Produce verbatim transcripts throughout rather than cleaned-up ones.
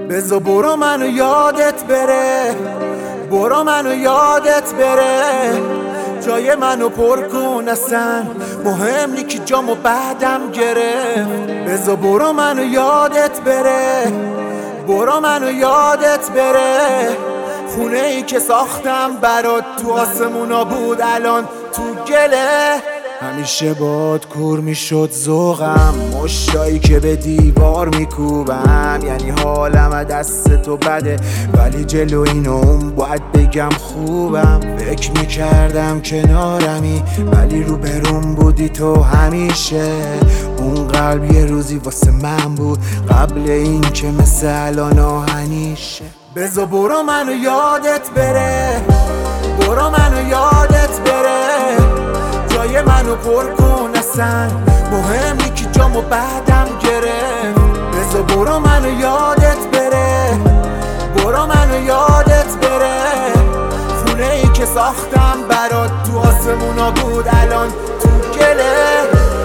بزا برو منو یادت بره، برو منو یادت بره، جای منو پر کن اصلا مهم نی که جامو بعدم گرفت. بزا برو منو یادت بره، برو منو یادت بره، خونه ای که ساختم برات تو آسمونا بود الان تو گله. همیشه باد کور میشد ذوقم، مشتایی که به دیوار میکوبم، یعنی حالم از دست تو بده ولی جلو این اون باید بگم خوبم. فکر میکردم کنارمی ولی رو بروم بودی تو همیشه. اون قلب یه روزی واسه من بود قبل این که مثل الان آهنیشه. بزا برو منو یادت بره، برو منو یادت بره، جای منو پر کن اصلا مهم نی که جامو بعدم گرفت. بزا برو منو یادت بره، برو منو یادت بره، خونه ای که ساختم برات تو آسمونا بود الان تو گله.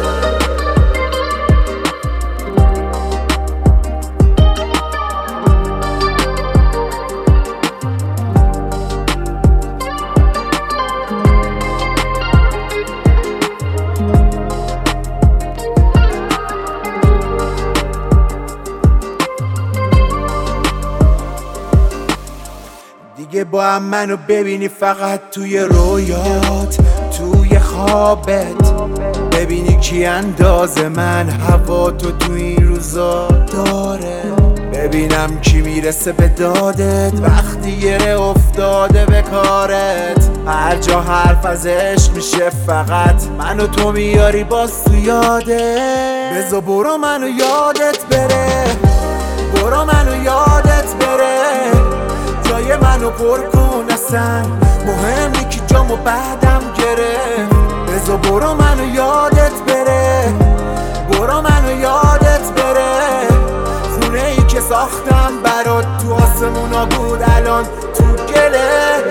دیگه با هم منو ببینی فقط توی رویات، توی خوابت، ببینی کی اندازه من هوا تو تو این روزا داره، ببینم کی میرسه به دادت وقتی گره افتاده به کارت. هر جا حرف از عشق میشه فقط منو تو میاری باز تو یاده. بزا برو منو یادت بره، برو منو یادت بره، جای منو پر کن اصلا مهم نی که جامو بعدم گرفت. بزا برو منو یادت بره، برو منو یادت بره، خونه ای که ساختم برات تو آسمونا بود الان تو گله.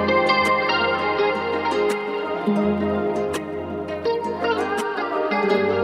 Thank you.